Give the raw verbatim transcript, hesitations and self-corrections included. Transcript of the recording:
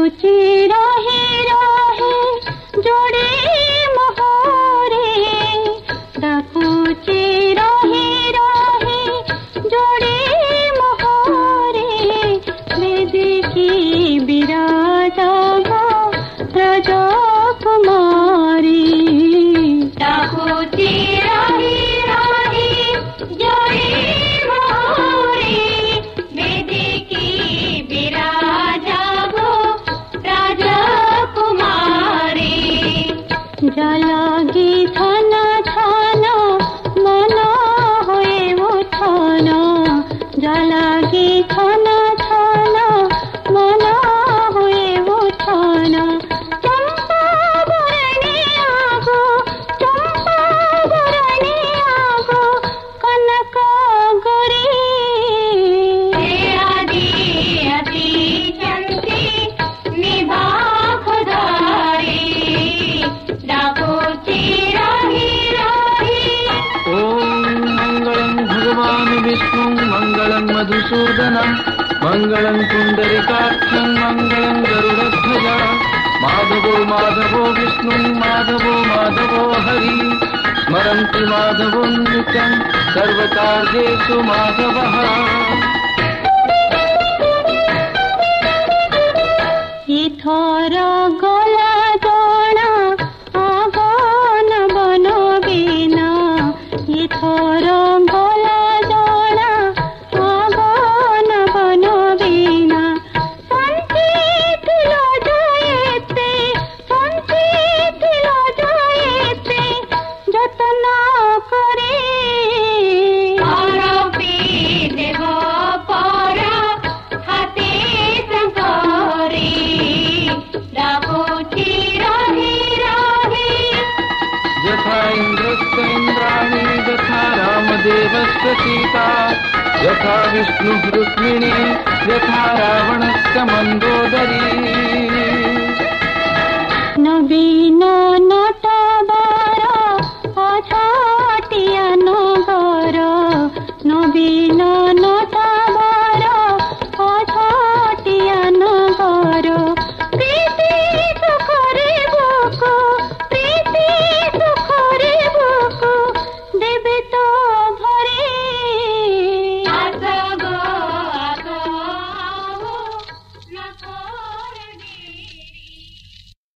मधुसूदनं मंगलं पुंडरीकाक्षं मंगलं गरुडध्वजा माधवो माधवो विष्णु माधवो माधवो हरि स्मरन्ति माधवं नित्यं सर्वकार्येषु माधवः। इथर गला जणा आगन बन बिना इथर गला जणा आगन बन बिना शांति थिल जाएते शांति थिल जाएते जतन करे आरपी देव पर हाते संकरे यथा इंद्रस्य इंद्राणी यथा रामदेवस्य सीता यथा विष्णुः रुक्मिणी यथा रावणस्य मंदोदरी। नवीन नटवर अछाटिया नगर